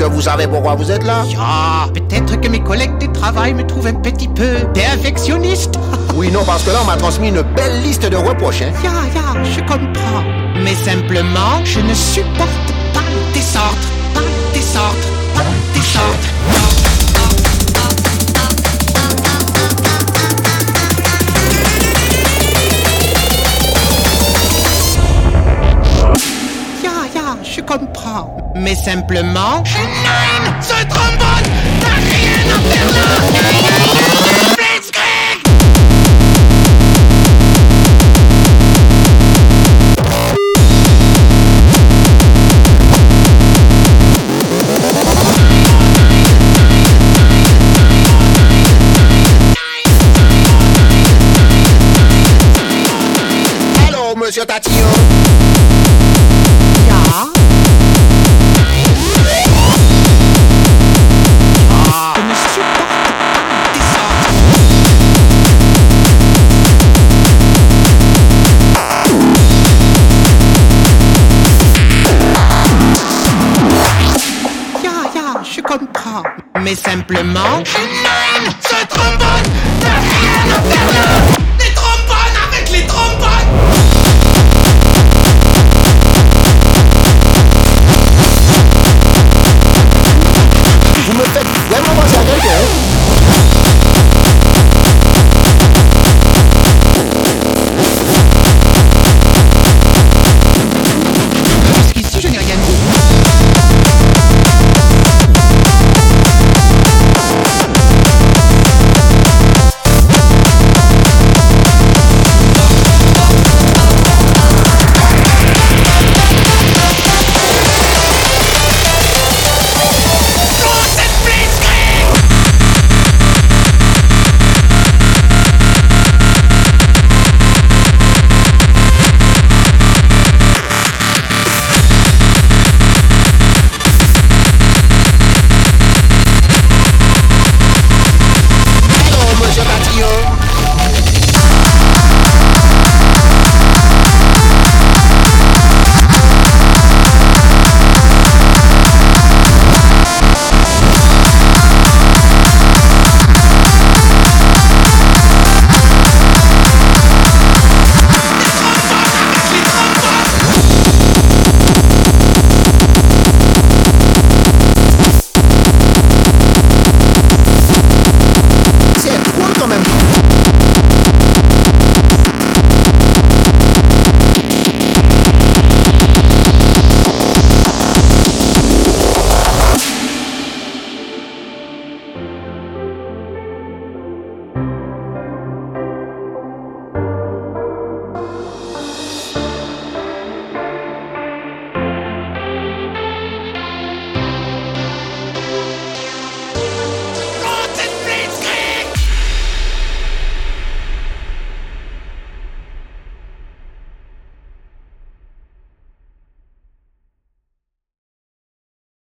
vous savez pourquoi vous êtes là? Ja, peut-être que mes collègues de travail me trouvent un petit peu perfectionniste. Oui, non, parce que là, on m'a transmis une belle liste de reproches, hein. Ja, je comprends. Mais simplement, je ne supporte pas tes sortes, pas tes sortes, pas tes sortes. Ja, je comprends. Mais simplement, je n'aime ce trombone, t'as rien à faire là. Blitzkrieg! Allô, monsieur Tatillon? Ja. Je ne supporte pas tes sortes. Ja, je comprends. Mais simplement, je n'aime ce trombone, t'as rien à faire là.